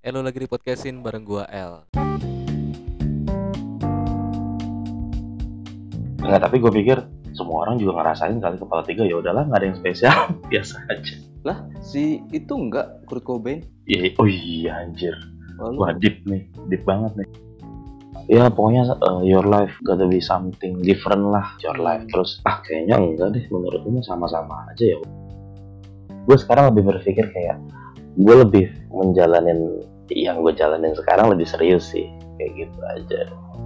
Lo lagi di podcastin bareng gua L. Enggak, tapi gue pikir semua orang juga ngerasain kali kepala tiga, ya udahlah nggak ada yang spesial. Biasa aja. Lah, si itu enggak Kurt Cobain? Oh iya anjir, Lalu wah deep banget nih. Ya pokoknya your life gotta be something different lah, your life. Terus kayaknya enggak deh, menurut gue sama-sama aja ya. Gue sekarang lebih berpikir kayak gue lebih menjalanin yang gue jalanin sekarang lebih serius sih, kayak gitu aja.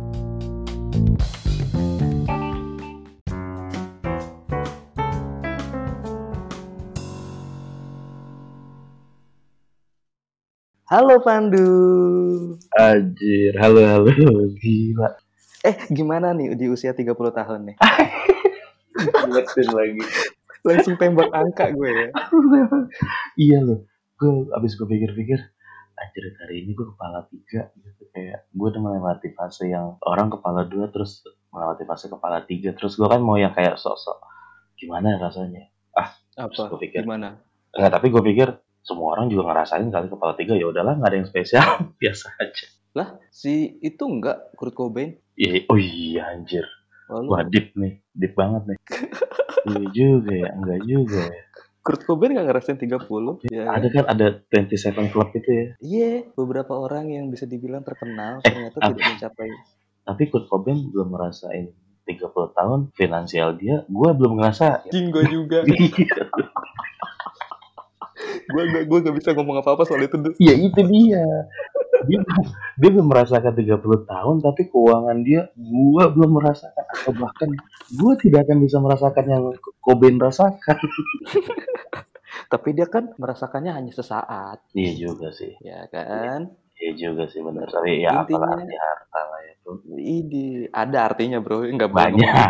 halo Pandu. Anjir, halo, gila. Gimana nih di usia 30 tahun nih? Ingetin lagi. Langsung tembak angka gue ya. Iya loh, gue pikir-pikir, anjir hari ini gue kepala 3 gitu, kayak gue udah melewati fase yang orang kepala 2 terus melewati fase kepala 3, terus gue kan mau yang kayak sok-sok gimana rasanya. Terus Apa? gue pikir, Gimana? enggak, tapi gue pikir semua orang juga ngerasain kali kepala 3, ya udahlah nggak ada yang spesial. Biasa aja. Lah, si itu enggak Kurt Cobain? Oh iya anjir, Lalu wah deep banget nih. Iya juga ya, enggak juga ya. Kurt Cobain enggak ngerasain 30? Ya. Ada kan, ada 27 Club itu ya. Iya, beberapa orang yang bisa dibilang terkenal ternyata tidak mencapai. Tapi Kurt Cobain belum ngerasain 30 tahun finansial dia, gue belum ngerasain. Gue juga. gue gak bisa ngomong apa-apa soal itu. Ya itu dia. Dia belum merasakan 30 tahun, tapi keuangan dia gue belum merasakan, atau bahkan gue tidak akan bisa merasakan yang Cobain rasakan. Tapi dia kan merasakannya hanya sesaat. Iya juga sih. Ya kan? Iya juga sih, benar. Tapi ya Intinya, apalah arti harta lah ya bro. ada artinya bro, nggak Banyak.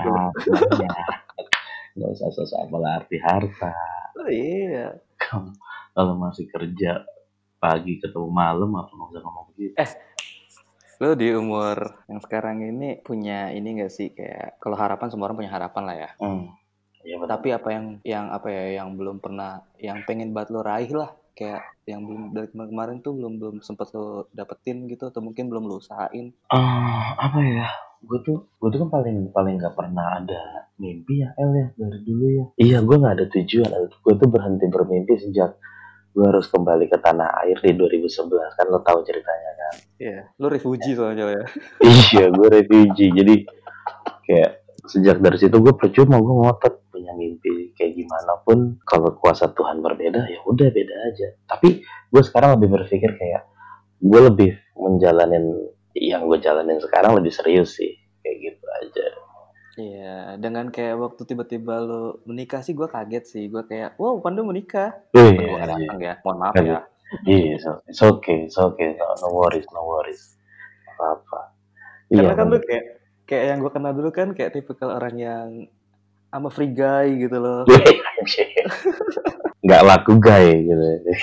Nggak usah sosok apalah arti harta. Oh, iya. Kalau masih kerja pagi ketemu malam, apa nggak usah ngomong begitu. Lo di umur yang sekarang ini punya ini nggak sih, kayak kalau harapan, semua orang punya harapan lah ya. Iya benar. Tapi yang belum pernah, yang pengen banget lo raih lah, kayak yang belum dari kemarin tuh belum sempet lo dapetin gitu, atau mungkin belum lo usahain. Apa ya? Gue tuh kan paling nggak pernah ada mimpi ya, El ya, dari dulu ya. Iya, gue nggak ada tujuan. Gue tuh berhenti bermimpi sejak gue harus kembali ke tanah air di 2011, kan lo tahu ceritanya kan. Iya, lo refugee soalnya ya. Iya, gue refugee. Jadi kayak sejak dari situ gue percuma, gue ngotot punya mimpi kayak gimana pun, kalau kuasa Tuhan berbeda ya udah beda aja. Tapi gue sekarang lebih berpikir kayak gue lebih menjalanin yang gue jalanin sekarang lebih serius sih, kayak gitu aja. Iya, dengan kayak waktu tiba-tiba lo menikah sih, gue kaget sih. Gue kayak, wow, Pandu menikah. Iya, Gue gak datang ya, mohon maaf iya. ya. Iya, it's okay, no worries, apa-apa. Karena Iya, kan lu kayak yang gue kenal dulu kan, kayak tipikal orang yang ama free guy gitu loh. nggak laku gay gitu.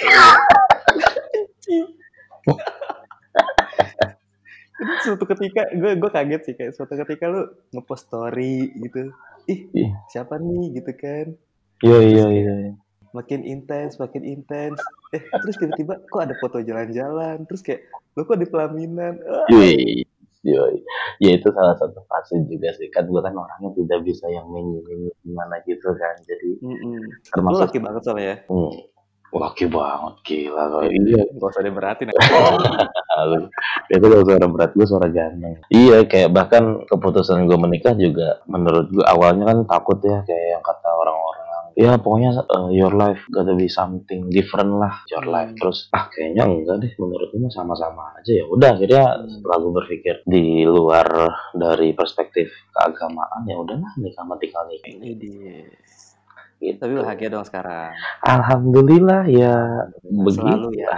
Terus suatu ketika gue kaget sih, kayak suatu ketika lu ngepost story gitu, Iya. siapa nih gitu kan. Iya. Makin intens, terus tiba-tiba kok ada foto jalan-jalan, terus kayak lu kok di pelaminan. Yoi. Ya itu salah satu fase juga sih, kan gue kan orangnya tidak bisa yang nyanyi gimana gitu kan, jadi Lu termasuk laki banget soalnya ya. laki banget, gila kalau iya. Gak usah diberatin. Itu kalau suara berat gue suara ganteng. Iya, kayak bahkan keputusan gue menikah juga menurut gue awalnya kan takut ya, kayak yang kata orang-orang, ya pokoknya your life gotta be something different lah, your life. Terus kayaknya enggak deh, menurut gue sama-sama aja. Ya udah, akhirnya setelah gue berpikir di luar dari perspektif keagamaan, ya udahlah nikah mati kali. Gitu. Tapi bahagia dong sekarang. Alhamdulillah ya. Selalu ya.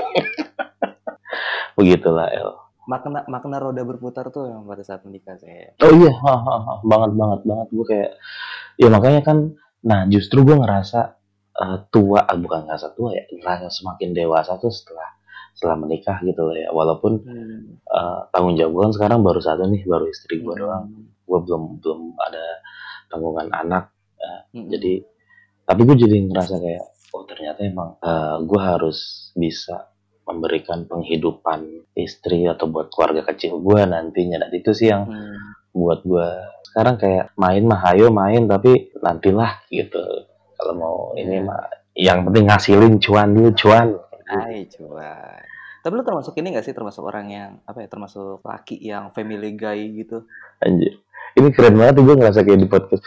Begitulah El. Makna roda berputar tuh yang pada saat menikah sih. Oh iya, banget gue kayak, ya makanya kan, nah justru gue ngerasa tua, bukan ngerasa tua ya, ngerasa semakin dewasa tuh setelah menikah gitu loh ya. Walaupun tanggung jawab gue kan sekarang baru satu nih, baru istri gue doang. Gue belum ada tanggungan anak. Jadi, tapi gue jadi ngerasa kayak, oh ternyata emang gue harus bisa memberikan penghidupan istri atau buat keluarga kecil gue nantinya. Dan itu sih yang buat gue sekarang kayak main mah ayo main, tapi nantilah gitu. Kalau mau ini mah yang penting ngasilin cuan dulu, cuan. Hai cuan. Tapi lu termasuk ini gak sih, termasuk orang yang termasuk laki yang family guy gitu? Anjir, ini keren banget gue ngerasa kayak di podcast.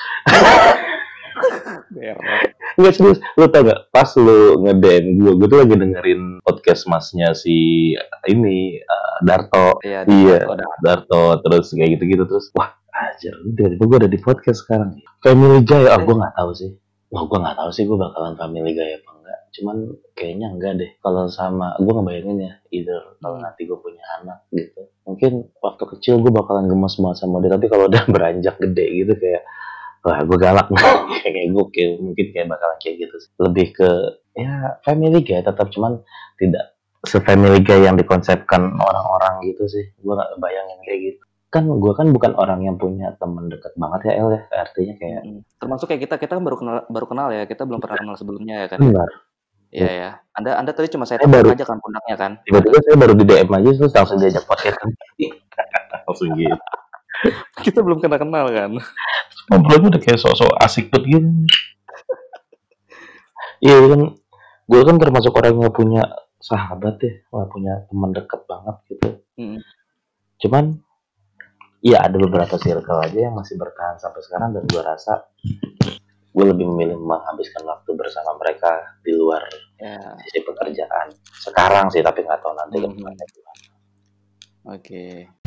Nggak serius, lu tau gak pas lu nge-DM gue tuh lagi dengerin podcast masnya si ini Darto. Iya, Darto, terus kayak gitu-gitu, terus wah anjir, tiba-tiba gue ada di podcast sekarang. Family guy, gue nggak tahu sih. Wah, gue nggak tahu sih gue bakalan family guy apa enggak. Cuman kayaknya enggak deh. Kalau sama gue ngebayangin ya, either kalau nanti gue punya anak gitu, mungkin waktu kecil gue bakalan gemes banget sama dia. Tapi kalau udah beranjak gede gitu kayak, wah gue galak. Kayak gue mungkin kayak bakalan kayak gitu sih. Lebih ke ya family guy tetap, cuman tidak se-family guy yang dikonsepkan orang-orang gitu sih. Gue nggak bayangin kayak gitu. Kan gue kan bukan orang yang punya teman dekat banget ya El ya, artinya kayak termasuk kayak kita kan baru kenal ya, kita belum pernah kenal sebelumnya ya kan. Benar. Iya ya. Anda tadi cuma saya tepuk aja kan pundaknya kan. Tiba-tiba saya baru di DM aja terus langsung diajak podcast kan. Langsung gitu. Kita belum kenal kan. Ngobrolnya udah kayak sok-sok asik banget gitu. Iya kan, gue kan termasuk orang yang gak punya sahabat ya, gak punya teman dekat banget gitu. Cuman iya ada beberapa circle aja yang masih bertahan sampai sekarang, dan gue rasa gue lebih memilih menghabiskan waktu bersama mereka di luar sisi pekerjaan sekarang sih, tapi nggak tahu nanti ke depannya gimana. Oke.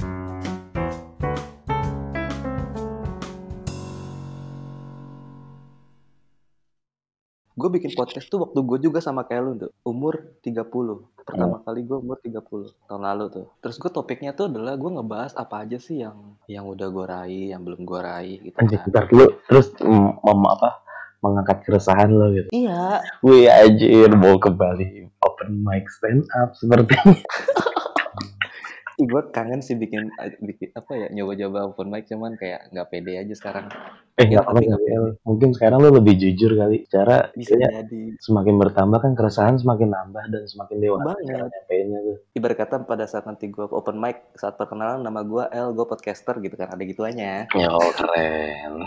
Gue bikin podcast tuh waktu gue juga sama kayak lu tuh, umur 30. Pertama kali gue umur 30 tahun lalu tuh. Terus gue topiknya tuh adalah gue ngebahas apa aja sih yang udah gue raih, yang belum gue raih gitu kan. Bentar dulu, terus mengangkat keresahan lo gitu. Iya. Wih anjir, mau kembali open mic stand up sepertinya. Gue kangen sih bikin nyoba-nyoba open mic, cuman kayak nggak pede aja sekarang. Nggak apa-apa, mungkin sekarang lo lebih jujur kali. Cara bisa jadi semakin bertambah kan keresahan semakin nambah dan semakin dewasa cara nyampeinnya tuh. Ibarat kata pada saat nanti gue open mic, saat perkenalan nama gue El, gue podcaster gitu kan, ada gituannya. Yo keren.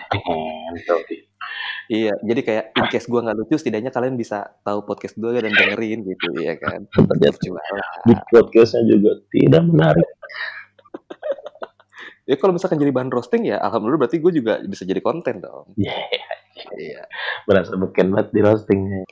Iya, jadi kayak in case gue nggak lucu, setidaknya kalian bisa tahu podcast gue dan dengerin gitu ya kan. Di podcastnya juga tidak menarik. Ya kalau misalkan jadi bahan roasting ya alhamdulillah, berarti gue juga bisa jadi konten dong. Iya. Berasa beken banget di roastingnya.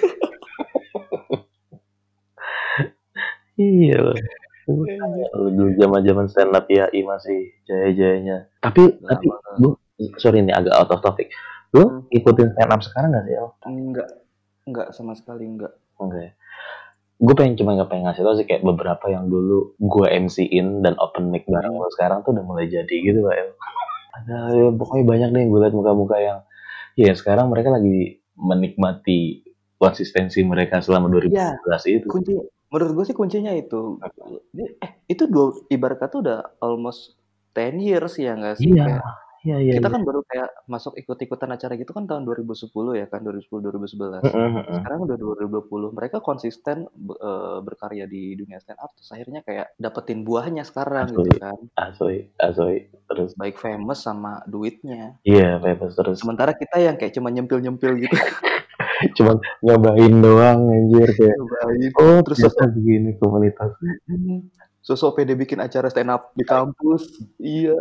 Iya. Dulu zaman stand up ya masih jaya-jayanya. Tapi gue sorry ini agak out of topic. Lu ikutin stand up sekarang nggak sih El? Enggak sama sekali enggak. Oke. Gue cuma nggak pengen ngasih tau sih, kayak beberapa yang dulu gue MC-in dan open mic bareng lo sekarang tuh udah mulai jadi gitu lah El. Ada ya, pokoknya banyak deh gue liat muka-muka yang ya sekarang mereka lagi menikmati konsistensi mereka selama 2019 itu. Menurut gue sih kuncinya itu. Itu ibarat kata udah almost 10 years ya nggak sih? Iya. Kita kan baru kayak masuk ikut-ikutan acara gitu kan tahun 2010 ya kan, 2010-2011. Sekarang udah 2020. Mereka konsisten berkarya di dunia stand up, terus akhirnya kayak dapetin buahnya sekarang gitu kan. Asli. Terus baik famous sama duitnya. Iya, famous terus. Sementara kita yang kayak cuma nyempil-nyempil gitu. Cuma nyobain doang anjir kayak. Terus ternyata begini komunitas. Sosok pede bikin acara stand up di kampus. Iya,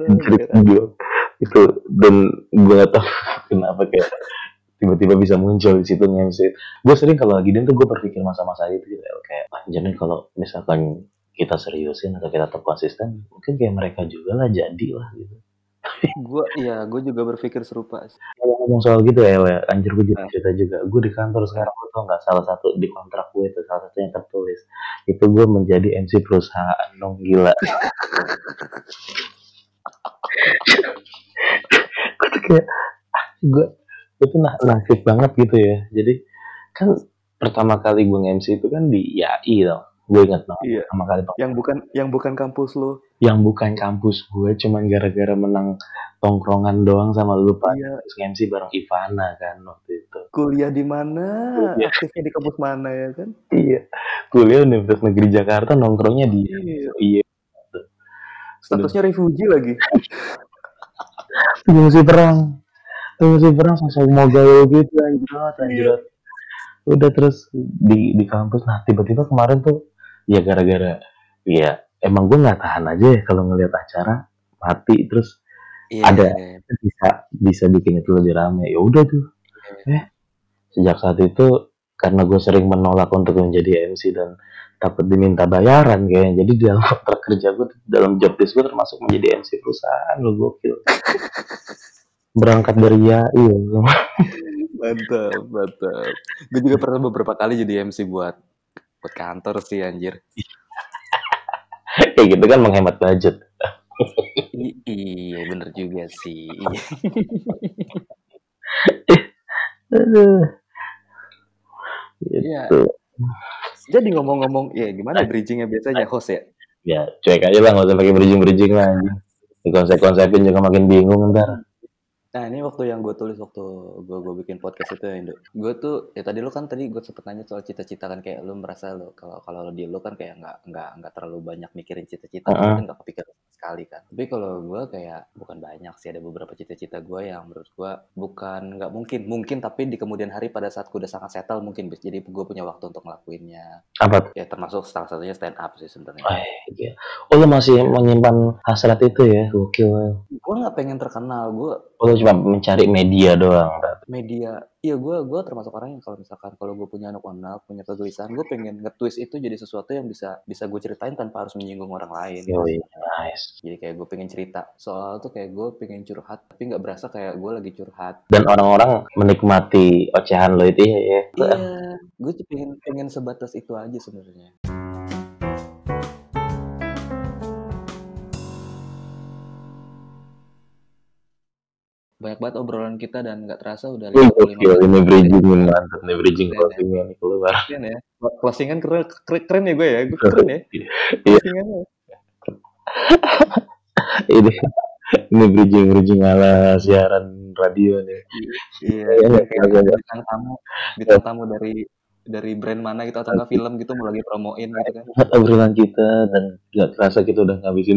itu, dan gue gak tau kenapa kayak tiba-tiba bisa muncul di situ nge-MC. Gue sering kalau lagi tuh gue berpikir masa-masa itu gitu kayak jadi kalau misalkan kita seriusin atau kita tetap konsisten, mungkin kayak mereka juga lah jadi lah gitu. Gue juga berpikir serupa. Ngomong soal gitu ya, anjir gue jadi cerita juga. Gue di kantor sekarang, gue tau nggak, salah satu di kontrak gue itu, salah satu yang tertulis itu gue menjadi MC perusahaan dong, gila. Gue tuh kayak gue tuh nasib banget gitu ya. Jadi kan pertama kali gue nge-MC itu kan di IAI dong, Gue ingat banget Iya. pertama kali Yang bukan kampus lu. yang bukan kampus gue, cuman gara-gara menang tongkrongan doang sama lu pada Iya. terus MC bareng Ivana kan waktu itu. Kuliah di mana? Iya. Aktifnya di kampus mana ya kan? Iya. Kuliah Universitas Negeri Jakarta, nongkrongnya di Iya. iya. Statusnya refugee lagi. Masih perang sosok mau gaul gitu anjir. Udah terus di kampus, nah tiba-tiba kemarin tuh ya gara-gara ya emang gue nggak tahan aja ya kalau ngelihat acara mati terus ada bisa bikin itu lebih rame. Ya udah tuh. Sejak saat itu karena gue sering menolak untuk menjadi MC dan takut diminta bayaran kayaknya, jadi di dalam kontrak kerja gue, dalam job desk gue termasuk menjadi MC perusahaan. Lo gokil. Berangkat dari iya. Mantap. Gue juga pernah beberapa kali jadi MC buat kantor sih anjir. Kayak gitu kan menghemat budget. Iya bener juga sih. Iya. Jadi ngomong-ngomong, ya gimana bridgingnya biasanya host ya? Ya cuek aja lah, nggak usah pakai bridging lah. Konsep-konsepin juga makin bingung ntar. Nah ini waktu yang gue tulis waktu gue bikin podcast itu ya Indo. Gue tuh ya tadi gue sempet nanya soal cita-cita kan, kayak lu merasa lo kalau di lu kan kayak nggak terlalu banyak mikirin cita-cita, kan nggak kepikiran sekali kan. Tapi kalau gue kayak bukan banyak sih, ada beberapa cita-cita gue yang menurut gue bukan nggak mungkin tapi di kemudian hari pada saat gue udah sangat settle mungkin jadi gue punya waktu untuk ngelakuinnya. Apa? Ya termasuk salah satunya stand up sih sebenarnya. Iya. Oh lu masih menyimpan hasrat itu ya, gokil. Gue nggak pengen terkenal, gue cuma mencari media doang. Media, iya gue termasuk orang yang kalau gue punya anak-anak, punya kegelisahan, gue pengen nge-twist itu jadi sesuatu yang bisa gue ceritain tanpa harus menyinggung orang lain. Nice. Jadi kayak gue pengen cerita soal tuh, kayak gue pengen curhat tapi nggak berasa kayak gue lagi curhat. Dan orang-orang menikmati ocehan lo itu ya. Iya, gue tuh pengen sebatas itu aja sebenarnya. Banyak banget obrolan kita dan nggak terasa udah 55 menit. Ini bridging mantap nih, bridging closingnya nih keluar. Keren ya, closingan keren ya gue ya, gue keren ya. Closingannya. ini bridging ala siaran radio nih. Iya. Bintang tamu dari brand mana gitu atau enggak film gitu mau lagi promoin gitu kan. Obrolan kita dan nggak terasa kita udah ngabisin.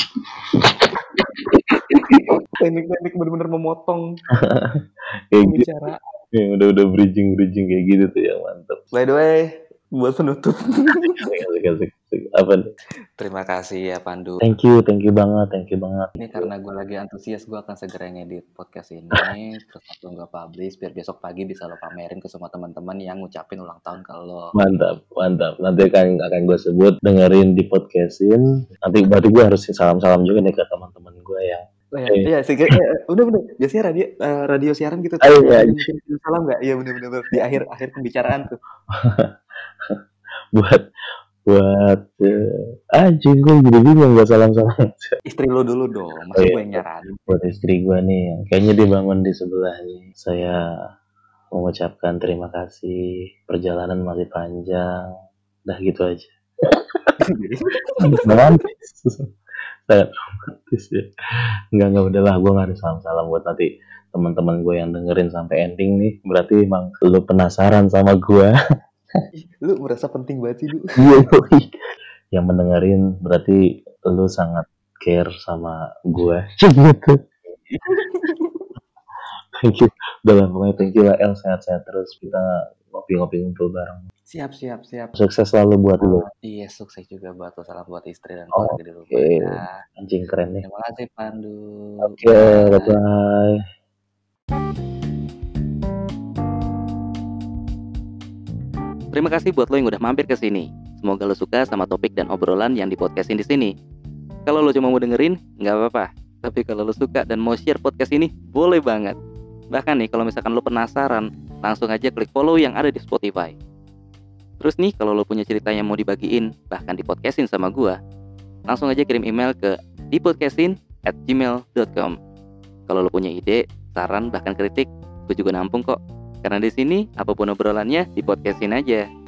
Teknik benar-benar memotong bicara. Ya, udah bridging kayak gitu tuh ya, mantap. By the way, buat penutup. Asik. Apa nih? Terima kasih ya Pandu. Thank you banget. Ini karena gue lagi antusias, gue akan segera ngedit podcast ini, terus langsung gue publish biar besok pagi bisa lo pamerin ke semua teman-teman yang ngucapin ulang tahun ke lo. Mantap. Nanti akan gue sebut, dengerin di podcastin. Nanti berarti gue harus salam-salam juga nih ke teman-teman gue yang Iya sih, udah biasanya radio siaran gitu. Iya. Salam nggak? Iya bener di akhir pembicaraan tuh. buat anjing gue jadi bingung gak salam-salam. Istri lo dulu dong, masa gue yang nyaranin. Buat istri gue nih yang kayaknya dia bangun di sebelah nih, saya mengucapkan terima kasih, perjalanan masih panjang, dah gitu aja. Romantis ya. Enggak udahlah, gue gak ada salam-salam buat nanti teman-teman gue yang dengerin sampai ending nih, berarti emang lu penasaran sama gue. Lu merasa penting banget sih lu. Yang mendengerin berarti lu sangat care sama gue gitu. Thank you. Udah lah, pokoknya thank you lah El, sehat-sehat terus, kita ngopi-ngopi ngumpul bareng. Siap. Sukses selalu buat lu. Iya, sukses juga buat lo, salam buat istri dan keluarga di rumah ya. Anjing keren nih. Terima kasih Pandu. Oke, bye. Terima kasih buat lo yang udah mampir ke sini. Semoga lo suka sama topik dan obrolan yang dipodcastin di sini. Kalau lo cuma mau dengerin, nggak apa-apa. Tapi kalau lo suka dan mau share podcast ini, boleh banget. Bahkan nih, kalau misalkan lo penasaran, langsung aja klik follow yang ada di Spotify. Terus nih, kalau lo punya cerita yang mau dibagiin, bahkan dipodcastin sama gua, langsung aja kirim email ke dipodcastin@gmail.com. Kalau lo punya ide, saran, bahkan kritik, gue juga nampung kok. Karena di sini apapun obrolannya dipodcastin aja.